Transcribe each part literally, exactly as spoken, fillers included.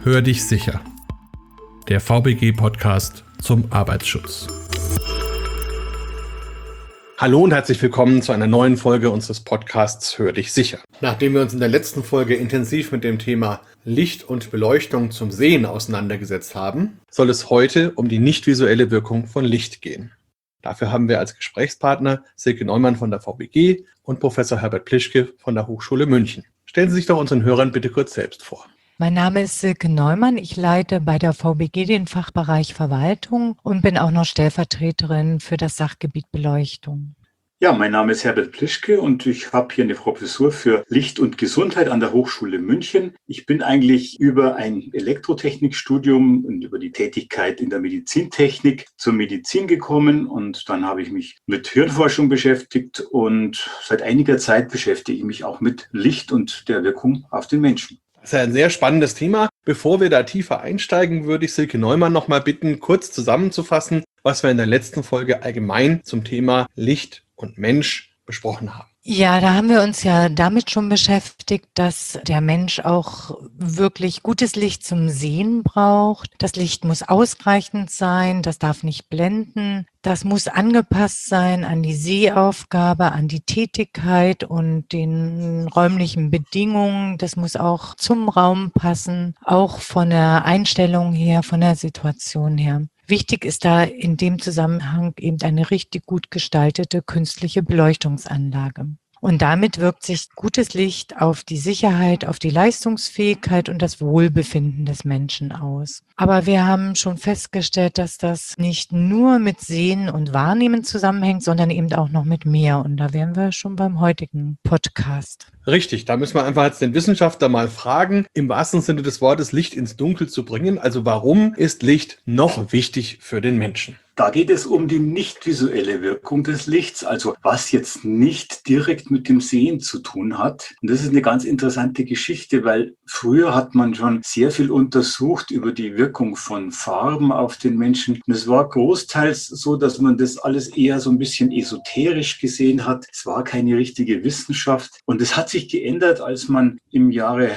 Hör dich sicher. Der V B G-Podcast zum Arbeitsschutz. Hallo und herzlich willkommen zu einer neuen Folge unseres Podcasts Hör dich sicher. Nachdem wir uns in der letzten Folge intensiv mit dem Thema Licht und Beleuchtung zum Sehen auseinandergesetzt haben, soll es heute um die nicht visuelle Wirkung von Licht gehen. Dafür haben wir als Gesprächspartner Silke Neumann von der V B G und Professor Herbert Plischke von der Hochschule München. Stellen Sie sich doch unseren Hörern bitte kurz selbst vor. Mein Name ist Silke Neumann. Ich leite bei der V B G den Fachbereich Verwaltung und bin auch noch Stellvertreterin für das Sachgebiet Beleuchtung. Ja, mein Name ist Herbert Plischke und ich habe hier eine Professur für Licht und Gesundheit an der Hochschule München. Ich bin eigentlich über ein Elektrotechnikstudium und über die Tätigkeit in der Medizintechnik zur Medizin gekommen und dann habe ich mich mit Hirnforschung beschäftigt und seit einiger Zeit beschäftige ich mich auch mit Licht und der Wirkung auf den Menschen. Das ist ja ein sehr spannendes Thema. Bevor wir da tiefer einsteigen, würde ich Silke Neumann noch mal bitten, kurz zusammenzufassen, was wir in der letzten Folge allgemein zum Thema Licht und Mensch besprochen haben. Ja, da haben wir uns ja damit schon beschäftigt, dass der Mensch auch wirklich gutes Licht zum Sehen braucht. Das Licht muss ausreichend sein, das darf nicht blenden. Das muss angepasst sein an die Sehaufgabe, an die Tätigkeit und den räumlichen Bedingungen. Das muss auch zum Raum passen, auch von der Einstellung her, von der Situation her. Wichtig ist da in dem Zusammenhang eben eine richtig gut gestaltete künstliche Beleuchtungsanlage. Und damit wirkt sich gutes Licht auf die Sicherheit, auf die Leistungsfähigkeit und das Wohlbefinden des Menschen aus. Aber wir haben schon festgestellt, dass das nicht nur mit Sehen und Wahrnehmen zusammenhängt, sondern eben auch noch mit mehr. Und da wären wir schon beim heutigen Podcast. Richtig, da müssen wir einfach jetzt den Wissenschaftler mal fragen, im wahrsten Sinne des Wortes Licht ins Dunkel zu bringen. Also warum ist Licht noch wichtig für den Menschen? Da geht es um die nicht visuelle Wirkung des Lichts, also was jetzt nicht direkt mit dem Sehen zu tun hat. Und das ist eine ganz interessante Geschichte, weil früher hat man schon sehr viel untersucht über die Wirkung von Farben auf den Menschen. Und es war großteils so, dass man das alles eher so ein bisschen esoterisch gesehen hat. Es war keine richtige Wissenschaft. Und es hat sich geändert, als man im Jahre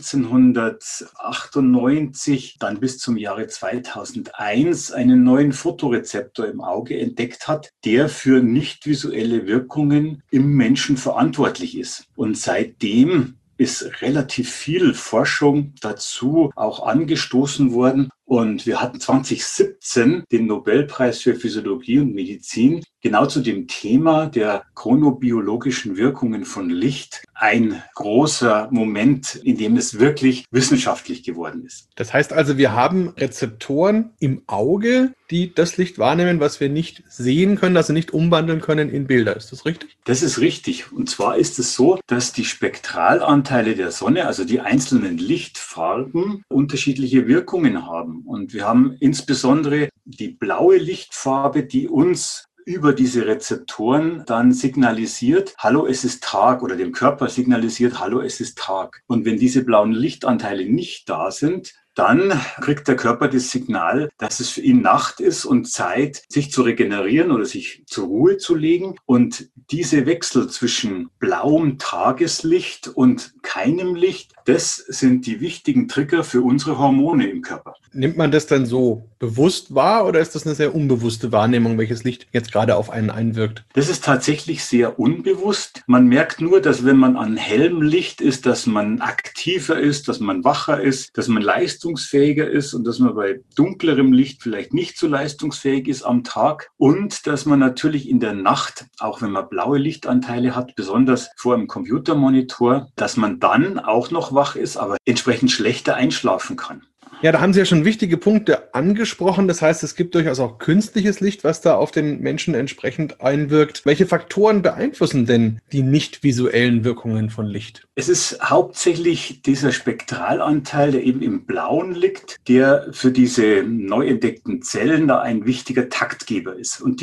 neunzehnhundertachtundneunzig, dann bis zum Jahre zweitausendeins einen neuen Fotorezeptor im Auge entdeckt hat, der für nicht visuelle Wirkungen im Menschen verantwortlich ist. Und seitdem ist relativ viel Forschung dazu auch angestoßen worden. Und wir hatten zwanzig siebzehn den Nobelpreis für Physiologie und Medizin genau zu dem Thema der chronobiologischen Wirkungen von Licht. Ein großer Moment, in dem es wirklich wissenschaftlich geworden ist. Das heißt also, wir haben Rezeptoren im Auge, die das Licht wahrnehmen, was wir nicht sehen können, also nicht umwandeln können in Bilder. Ist das richtig? Das ist richtig. Und zwar ist es so, dass die Spektralanteile der Sonne, also die einzelnen Lichtfarben, unterschiedliche Wirkungen haben. Und wir haben insbesondere die blaue Lichtfarbe, die uns über diese Rezeptoren dann signalisiert, hallo, es ist Tag, oder dem Körper signalisiert, hallo, es ist Tag. Und wenn diese blauen Lichtanteile nicht da sind, dann kriegt der Körper das Signal, dass es für ihn Nacht ist und Zeit, sich zu regenerieren oder sich zur Ruhe zu legen. Und diese Wechsel zwischen blauem Tageslicht und keinem Licht, das sind die wichtigen Trigger für unsere Hormone im Körper. Nimmt man das dann so bewusst wahr oder ist das eine sehr unbewusste Wahrnehmung, welches Licht jetzt gerade auf einen einwirkt? Das ist tatsächlich sehr unbewusst. Man merkt nur, dass wenn man an hellem Licht ist, dass man aktiver ist, dass man wacher ist, dass man leistungsfähiger ist und dass man bei dunklerem Licht vielleicht nicht so leistungsfähig ist am Tag und dass man natürlich in der Nacht, auch wenn man blaue Lichtanteile hat, besonders vor einem Computermonitor, dass man dann auch noch wach ist, aber entsprechend schlechter einschlafen kann. Ja, da haben Sie ja schon wichtige Punkte angesprochen. Das heißt, es gibt durchaus auch künstliches Licht, was da auf den Menschen entsprechend einwirkt. Welche Faktoren beeinflussen denn die nicht visuellen Wirkungen von Licht? Es ist hauptsächlich dieser Spektralanteil, der eben im Blauen liegt, der für diese neu entdeckten Zellen da ein wichtiger Taktgeber ist. Und dieser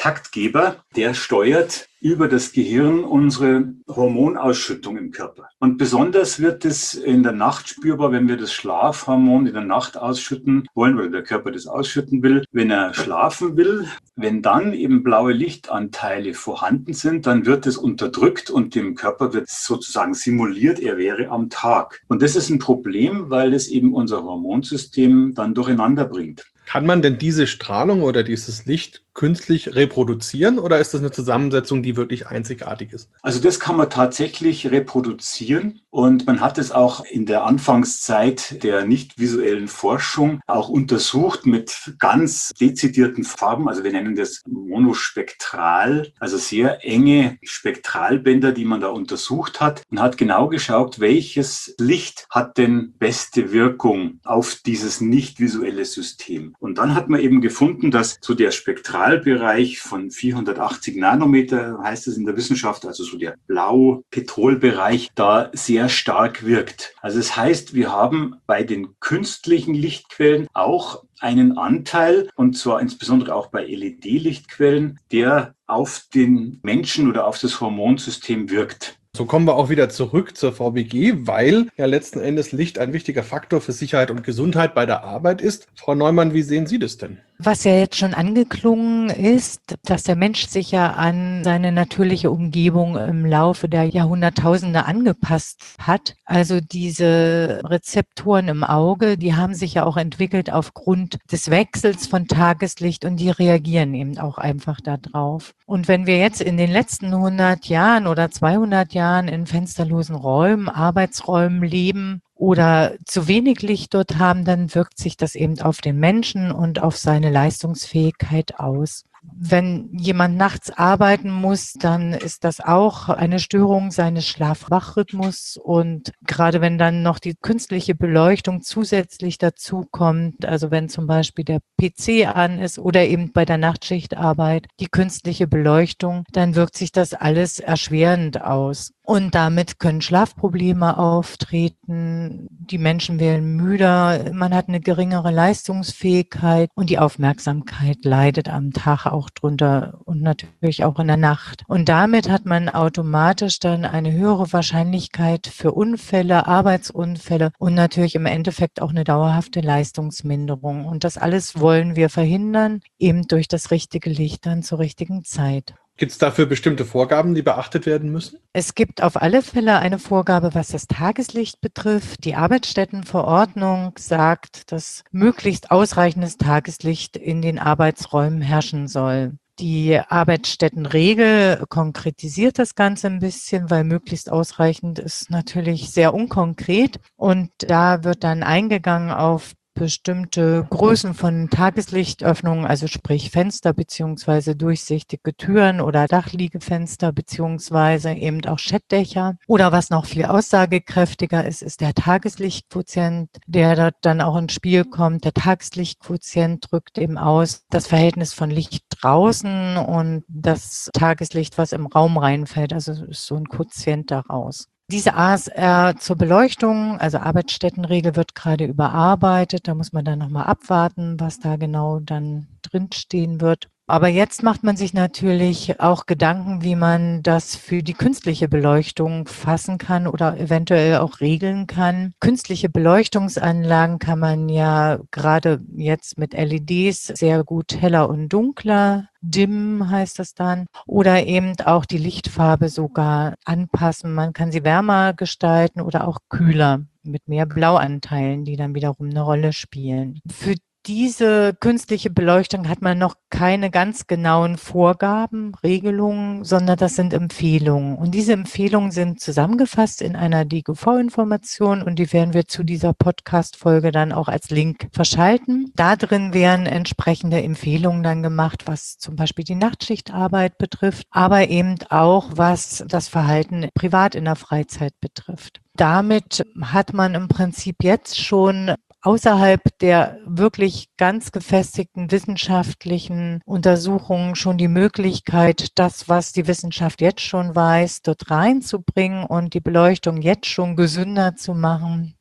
Taktgeber, der steuert über das Gehirn unsere Hormonausschüttung im Körper. Und besonders wird es in der Nacht spürbar, wenn wir das Schlafhormon in der Nacht ausschütten wollen oder der Körper das ausschütten will, wenn er schlafen will. Wenn dann eben blaue Lichtanteile vorhanden sind, dann wird es unterdrückt und dem Körper wird sozusagen simuliert, er wäre am Tag. Und das ist ein Problem, weil es eben unser Hormonsystem dann durcheinander bringt. Kann man denn diese Strahlung oder dieses Licht künstlich reproduzieren oder ist das eine Zusammensetzung, die wirklich einzigartig ist? Also das kann man tatsächlich reproduzieren und man hat es auch in der Anfangszeit der nicht visuellen Forschung auch untersucht mit ganz dezidierten Farben. Also wir nennen das monospektral, also sehr enge Spektralbänder, die man da untersucht hat und hat genau geschaut, welches Licht hat denn beste Wirkung auf dieses nicht visuelle System. Und dann hat man eben gefunden, dass so der Spektralbereich von vierhundertachtzig Nanometer, heißt es in der Wissenschaft, also so der Blau-Petrol-Bereich, da sehr stark wirkt. Also das heißt, wir haben bei den künstlichen Lichtquellen auch einen Anteil, und zwar insbesondere auch bei L E D-Lichtquellen, der auf den Menschen oder auf das Hormonsystem wirkt. So kommen wir auch wieder zurück zur V B G, weil ja letzten Endes Licht ein wichtiger Faktor für Sicherheit und Gesundheit bei der Arbeit ist. Frau Neumann, wie sehen Sie das denn? Was ja jetzt schon angeklungen ist, dass der Mensch sich ja an seine natürliche Umgebung im Laufe der Jahrhunderttausende angepasst hat. Also diese Rezeptoren im Auge, die haben sich ja auch entwickelt aufgrund des Wechsels von Tageslicht und die reagieren eben auch einfach darauf. Und wenn wir jetzt in den letzten hundert Jahren oder zweihundert Jahren in fensterlosen Räumen, Arbeitsräumen leben, oder zu wenig Licht dort haben, dann wirkt sich das eben auf den Menschen und auf seine Leistungsfähigkeit aus. Wenn jemand nachts arbeiten muss, dann ist das auch eine Störung seines Schlaf-Wach-Rhythmus. Und gerade wenn dann noch die künstliche Beleuchtung zusätzlich dazu kommt, also wenn zum Beispiel der P C an ist oder eben bei der Nachtschichtarbeit die künstliche Beleuchtung, dann wirkt sich das alles erschwerend aus. Und damit können Schlafprobleme auftreten, die Menschen werden müder, man hat eine geringere Leistungsfähigkeit und die Aufmerksamkeit leidet am Tag auch drunter und natürlich auch in der Nacht. Und damit hat man automatisch dann eine höhere Wahrscheinlichkeit für Unfälle, Arbeitsunfälle und natürlich im Endeffekt auch eine dauerhafte Leistungsminderung. Und das alles wollen wir verhindern, eben durch das richtige Licht dann zur richtigen Zeit. Gibt es dafür bestimmte Vorgaben, die beachtet werden müssen? Es gibt auf alle Fälle eine Vorgabe, was das Tageslicht betrifft. Die Arbeitsstättenverordnung sagt, dass möglichst ausreichendes Tageslicht in den Arbeitsräumen herrschen soll. Die Arbeitsstättenregel konkretisiert das Ganze ein bisschen, weil möglichst ausreichend ist natürlich sehr unkonkret. Und da wird dann eingegangen auf bestimmte Größen von Tageslichtöffnungen, also sprich Fenster beziehungsweise durchsichtige Türen oder Dachliegefenster beziehungsweise eben auch Schettdächer. Oder was noch viel aussagekräftiger ist, ist der Tageslichtquotient, der dort dann auch ins Spiel kommt. Der Tageslichtquotient drückt eben aus das Verhältnis von Licht draußen und das Tageslicht, was im Raum reinfällt. Also ist so ein Quotient daraus. Diese A S R zur Beleuchtung, also Arbeitsstättenregel, wird gerade überarbeitet. Da muss man dann nochmal abwarten, was da genau dann drinstehen wird. Aber jetzt macht man sich natürlich auch Gedanken, wie man das für die künstliche Beleuchtung fassen kann oder eventuell auch regeln kann. Künstliche Beleuchtungsanlagen kann man ja gerade jetzt mit L E Ds sehr gut heller und dunkler dimmen, heißt das dann, oder eben auch die Lichtfarbe sogar anpassen. Man kann sie wärmer gestalten oder auch kühler mit mehr Blauanteilen, die dann wiederum eine Rolle spielen. Für diese künstliche Beleuchtung hat man noch keine ganz genauen Vorgaben, Regelungen, sondern das sind Empfehlungen. Und diese Empfehlungen sind zusammengefasst in einer D G V-Information und die werden wir zu dieser Podcast-Folge dann auch als Link verschalten. Da drin werden entsprechende Empfehlungen dann gemacht, was zum Beispiel die Nachtschichtarbeit betrifft, aber eben auch, was das Verhalten privat in der Freizeit betrifft. Damit hat man im Prinzip jetzt schon außerhalb der wirklich ganz gefestigten wissenschaftlichen Untersuchungen schon die Möglichkeit, das, was die Wissenschaft jetzt schon weiß, dort reinzubringen und die Beleuchtung jetzt schon gesünder zu machen.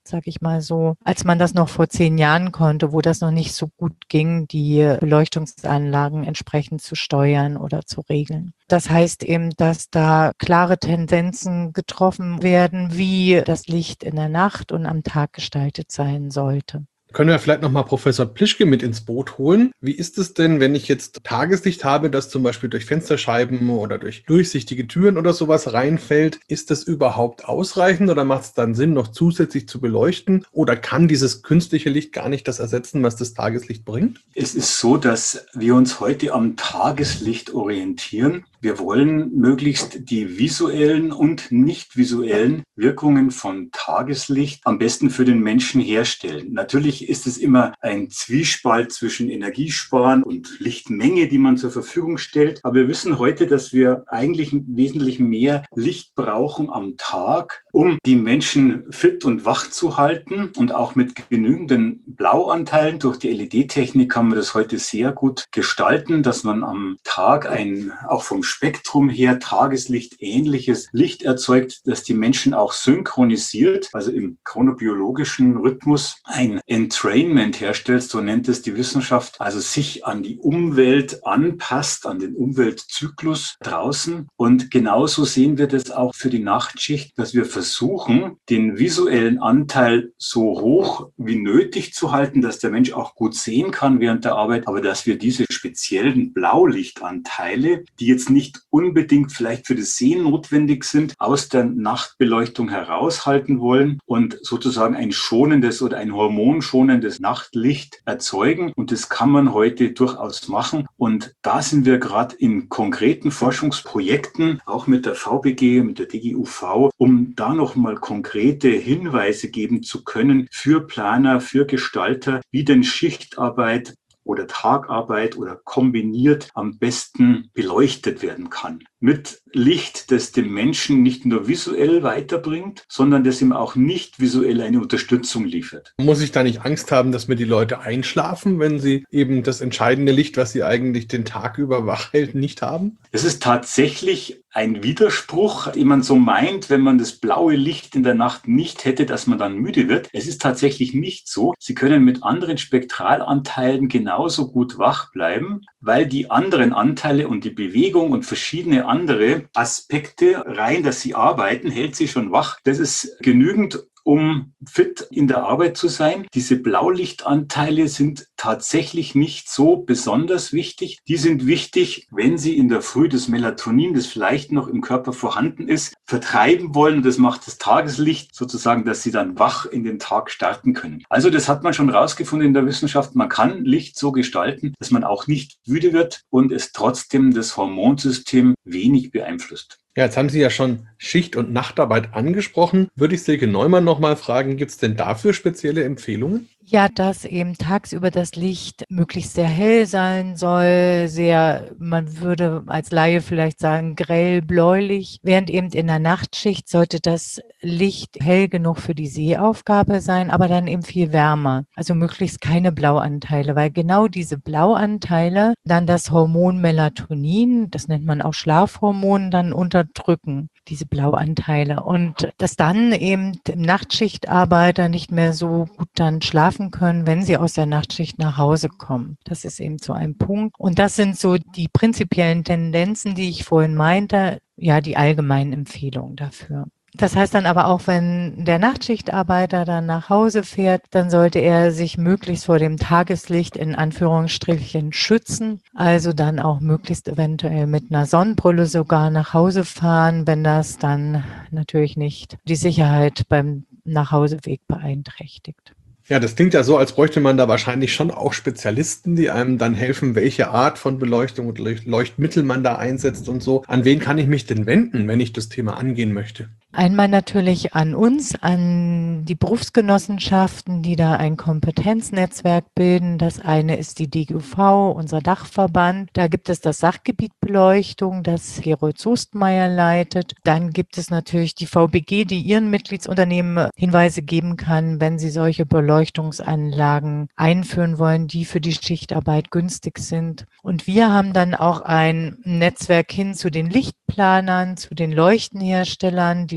sag ich mal so, als man das noch vor zehn Jahren konnte, wo das noch nicht so gut ging, die Beleuchtungsanlagen entsprechend zu steuern oder zu regeln. Das heißt eben, dass da klare Tendenzen getroffen werden, wie das Licht in der Nacht und am Tag gestaltet sein sollte. Können wir vielleicht nochmal Professor Plischke mit ins Boot holen? Wie ist es denn, wenn ich jetzt Tageslicht habe, das zum Beispiel durch Fensterscheiben oder durch durchsichtige Türen oder sowas reinfällt? Ist das überhaupt ausreichend oder macht es dann Sinn, noch zusätzlich zu beleuchten? Oder kann dieses künstliche Licht gar nicht das ersetzen, was das Tageslicht bringt? Es ist so, dass wir uns heute am Tageslicht orientieren. Wir wollen möglichst die visuellen und nicht visuellen Wirkungen von Tageslicht am besten für den Menschen herstellen. Natürlich ist es immer ein Zwiespalt zwischen Energiesparen und Lichtmenge, die man zur Verfügung stellt. Aber wir wissen heute, dass wir eigentlich wesentlich mehr Licht brauchen am Tag, um die Menschen fit und wach zu halten. Und auch mit genügenden Blauanteilen durch die L E D-Technik kann man das heute sehr gut gestalten, dass man am Tag ein, auch vom Spektrum her, Tageslicht ähnliches Licht erzeugt, das die Menschen auch synchronisiert, also im chronobiologischen Rhythmus ein Entrainment herstellt, so nennt es die Wissenschaft, also sich an die Umwelt anpasst, an den Umweltzyklus draußen. Und genauso sehen wir das auch für die Nachtschicht, dass wir versuchen, den visuellen Anteil so hoch wie nötig zu halten, dass der Mensch auch gut sehen kann während der Arbeit, aber dass wir diese speziellen Blaulichtanteile, die jetzt nicht unbedingt vielleicht für das Sehen notwendig sind, aus der Nachtbeleuchtung heraushalten wollen und sozusagen ein schonendes oder ein hormonschonendes Nachtlicht erzeugen. Und das kann man heute durchaus machen. Und da sind wir gerade in konkreten Forschungsprojekten, auch mit der V B G, mit der D G U V, um da nochmal konkrete Hinweise geben zu können für Planer, für Gestalter, wie denn Schichtarbeit oder Tagarbeit oder kombiniert am besten beleuchtet werden kann. Mit Licht, das dem Menschen nicht nur visuell weiterbringt, sondern das ihm auch nicht visuell eine Unterstützung liefert. Muss ich da nicht Angst haben, dass mir die Leute einschlafen, wenn sie eben das entscheidende Licht, was sie eigentlich den Tag über wach hält, nicht haben? Es ist tatsächlich ein Widerspruch, den man so meint, wenn man das blaue Licht in der Nacht nicht hätte, dass man dann müde wird. Es ist tatsächlich nicht so. Sie können mit anderen Spektralanteilen genauso gut wach bleiben, weil die anderen Anteile und die Bewegung und verschiedene andere Aspekte, rein, dass sie arbeiten, hält sie schon wach. Das ist genügend, um fit in der Arbeit zu sein. Diese Blaulichtanteile sind tatsächlich nicht so besonders wichtig. Die sind wichtig, wenn Sie in der Früh das Melatonin, das vielleicht noch im Körper vorhanden ist, vertreiben wollen. Das macht das Tageslicht sozusagen, dass Sie dann wach in den Tag starten können. Also das hat man schon rausgefunden in der Wissenschaft. Man kann Licht so gestalten, dass man auch nicht müde wird und es trotzdem das Hormonsystem wenig beeinflusst. Ja, jetzt haben Sie ja schon Schicht- und Nachtarbeit angesprochen. Würde ich Silke Neumann noch mal fragen, gibt es denn dafür spezielle Empfehlungen? Ja, dass eben tagsüber das Licht möglichst sehr hell sein soll, sehr, man würde als Laie vielleicht sagen, grell bläulich, während eben in der Nachtschicht sollte das Licht hell genug für die Sehaufgabe sein, aber dann eben viel wärmer. Also möglichst keine Blauanteile, weil genau diese Blauanteile dann das Hormon Melatonin, das nennt man auch Schlafhormon, dann unterdrücken, diese Blauanteile. Und dass dann eben Nachtschichtarbeiter nicht mehr so gut dann schlafen können, wenn sie aus der Nachtschicht nach Hause kommen. Das ist eben so ein Punkt. Und das sind so die prinzipiellen Tendenzen, die ich vorhin meinte, ja, die allgemeinen Empfehlungen dafür. Das heißt dann aber auch, wenn der Nachtschichtarbeiter dann nach Hause fährt, dann sollte er sich möglichst vor dem Tageslicht in Anführungsstrichen schützen. Also dann auch möglichst eventuell mit einer Sonnenbrille sogar nach Hause fahren, wenn das dann natürlich nicht die Sicherheit beim Nachhauseweg beeinträchtigt. Ja, das klingt ja so, als bräuchte man da wahrscheinlich schon auch Spezialisten, die einem dann helfen, welche Art von Beleuchtung und Leuchtmittel man da einsetzt und so. An wen kann ich mich denn wenden, wenn ich das Thema angehen möchte? Einmal natürlich an uns, an die Berufsgenossenschaften, die da ein Kompetenznetzwerk bilden. Das eine ist die D G U V, unser Dachverband. Da gibt es das Sachgebiet Beleuchtung, das Gerold Soestmeier leitet. Dann gibt es natürlich die V B G, die ihren Mitgliedsunternehmen Hinweise geben kann, wenn sie solche Beleuchtungsanlagen einführen wollen, die für die Schichtarbeit günstig sind. Und wir haben dann auch ein Netzwerk hin zu den Lichtplanern, zu den Leuchtenherstellern. Die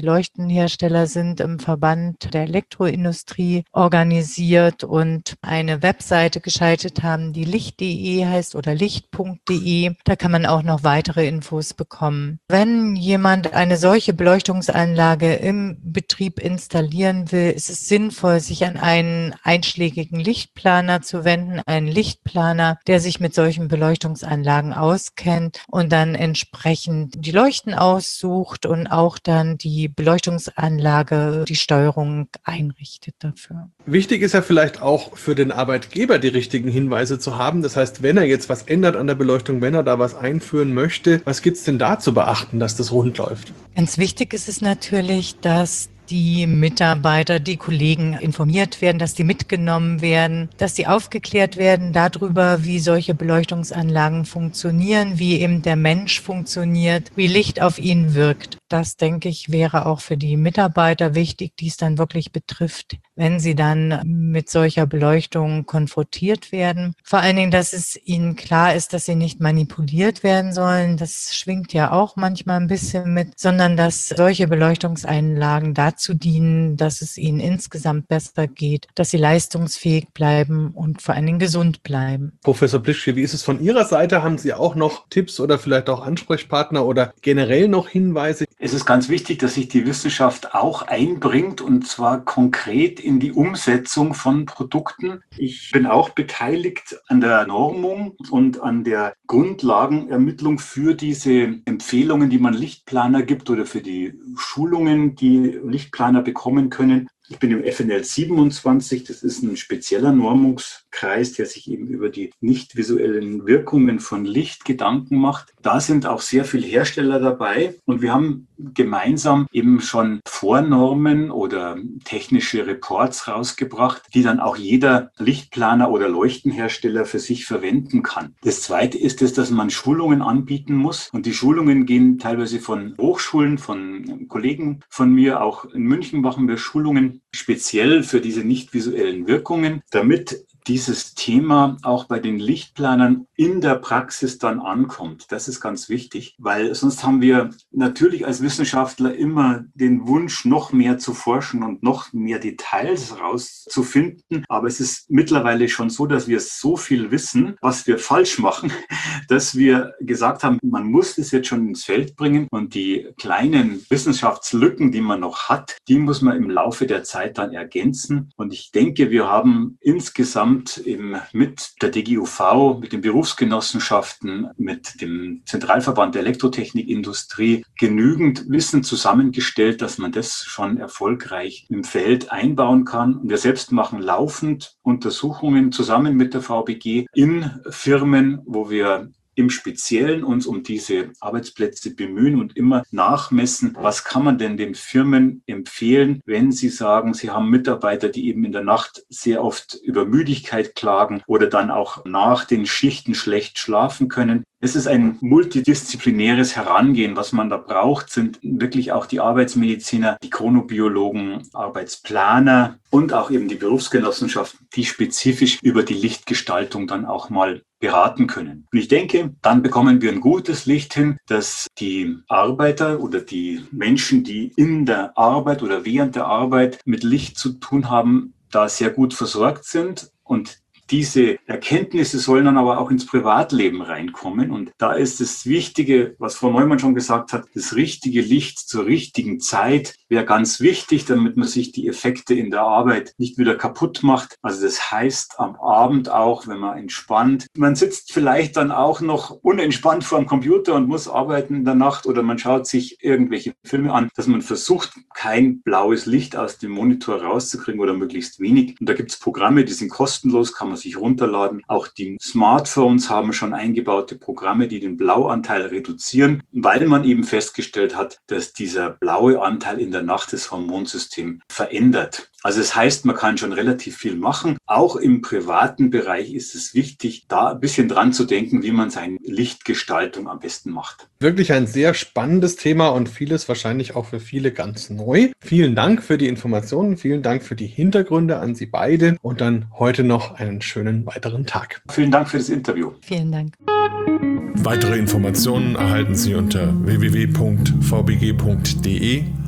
Leuchtenhersteller sind im Verband der Elektroindustrie organisiert und eine Webseite geschaltet haben, die licht punkt de heißt oder licht punkt de. Da kann man auch noch weitere Infos bekommen. Wenn jemand eine solche Beleuchtungsanlage im Betrieb installieren will, ist es sinnvoll, sich an einen einschlägigen Lichtplaner zu wenden, einen Lichtplaner, der sich mit solchen Beleuchtungsanlagen auskennt und dann entsprechend die Leuchten aussucht und auch dann die Beleuchtungsanlage, die Steuerung einrichtet dafür. Wichtig ist ja vielleicht auch für den Arbeitgeber die richtigen Hinweise zu haben. Das heißt, wenn er jetzt was ändert an der Beleuchtung, wenn er da was einführen möchte, was gibt es denn da zu beachten, dass das rund läuft? Ganz wichtig ist es natürlich, dass die Mitarbeiter, die Kollegen informiert werden, dass die mitgenommen werden, dass die aufgeklärt werden darüber, wie solche Beleuchtungsanlagen funktionieren, wie eben der Mensch funktioniert, wie Licht auf ihn wirkt. Das, denke ich, wäre auch für die Mitarbeiter wichtig, die es dann wirklich betrifft, wenn sie dann mit solcher Beleuchtung konfrontiert werden. Vor allen Dingen, dass es ihnen klar ist, dass sie nicht manipuliert werden sollen. Das schwingt ja auch manchmal ein bisschen mit, sondern dass solche Beleuchtungseinlagen dazu dienen, dass es ihnen insgesamt besser geht, dass sie leistungsfähig bleiben und vor allen Dingen gesund bleiben. Professor Blischke, wie ist es von Ihrer Seite? Haben Sie auch noch Tipps oder vielleicht auch Ansprechpartner oder generell noch Hinweise? Es ist ganz wichtig, dass sich die Wissenschaft auch einbringt und zwar konkret in die Umsetzung von Produkten. Ich bin auch beteiligt an der Normung und an der Grundlagenermittlung für diese Empfehlungen, die man Lichtplaner gibt oder für die Schulungen, die Lichtplaner bekommen können. Ich bin im F N L siebenundzwanzig, das ist ein spezieller Normungskreis, der sich eben über die nicht visuellen Wirkungen von Licht Gedanken macht. Da sind auch sehr viele Hersteller dabei und wir haben gemeinsam eben schon Vornormen oder technische Reports rausgebracht, die dann auch jeder Lichtplaner oder Leuchtenhersteller für sich verwenden kann. Das Zweite ist es, dass man Schulungen anbieten muss und die Schulungen gehen teilweise von Hochschulen, von Kollegen von mir. Auch in München machen wir Schulungen speziell für diese nicht visuellen Wirkungen, damit dieses Thema auch bei den Lichtplanern in der Praxis dann ankommt. Das ist ganz wichtig, weil sonst haben wir natürlich als Wissenschaftler immer den Wunsch, noch mehr zu forschen und noch mehr Details rauszufinden. Aber es ist mittlerweile schon so, dass wir so viel wissen, was wir falsch machen, dass wir gesagt haben, man muss es jetzt schon ins Feld bringen und die kleinen Wissenschaftslücken, die man noch hat, die muss man im Laufe der Zeit dann ergänzen. Und ich denke, wir haben insgesamt eben mit der D G U V, mit den Berufsgenossenschaften, mit dem Zentralverband der Elektrotechnikindustrie genügend Wissen zusammengestellt, dass man das schon erfolgreich im Feld einbauen kann. Und wir selbst machen laufend Untersuchungen zusammen mit der V B G in Firmen, wo wir im Speziellen uns um diese Arbeitsplätze bemühen und immer nachmessen, was kann man denn den Firmen empfehlen, wenn sie sagen, sie haben Mitarbeiter, die eben in der Nacht sehr oft über Müdigkeit klagen oder dann auch nach den Schichten schlecht schlafen können. Es ist ein multidisziplinäres Herangehen. Was man da braucht, sind wirklich auch die Arbeitsmediziner, die Chronobiologen, Arbeitsplaner und auch eben die Berufsgenossenschaften, die spezifisch über die Lichtgestaltung dann auch mal beraten können. Und ich denke, dann bekommen wir ein gutes Licht hin, dass die Arbeiter oder die Menschen, die in der Arbeit oder während der Arbeit mit Licht zu tun haben, da sehr gut versorgt sind. Und diese Erkenntnisse sollen dann aber auch ins Privatleben reinkommen. Und da ist das Wichtige, was Frau Neumann schon gesagt hat, das richtige Licht zur richtigen Zeit wäre ganz wichtig, damit man sich die Effekte in der Arbeit nicht wieder kaputt macht. Also das heißt am Abend auch, wenn man entspannt. Man sitzt vielleicht dann auch noch unentspannt vor dem Computer und muss arbeiten in der Nacht oder man schaut sich irgendwelche Filme an, dass man versucht, kein blaues Licht aus dem Monitor rauszukriegen oder möglichst wenig. Und da gibt es Programme, die sind kostenlos, kann man sich runterladen. Auch die Smartphones haben schon eingebaute Programme, die den Blauanteil reduzieren, weil man eben festgestellt hat, dass dieser blaue Anteil in der Nacht das Hormonsystem verändert. Also es heißt, man kann schon relativ viel machen. Auch im privaten Bereich ist es wichtig, da ein bisschen dran zu denken, wie man seine Lichtgestaltung am besten macht. Wirklich ein sehr spannendes Thema und vieles wahrscheinlich auch für viele ganz neu. Vielen Dank für die Informationen, vielen Dank für die Hintergründe an Sie beide und dann heute noch einen schönen weiteren Tag. Vielen Dank für das Interview. Vielen Dank. Weitere Informationen erhalten Sie unter w w w punkt v b g punkt d e.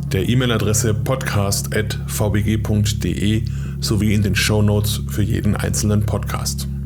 der E-Mail-Adresse podcast at v b g punkt d e sowie in den Shownotes für jeden einzelnen Podcast.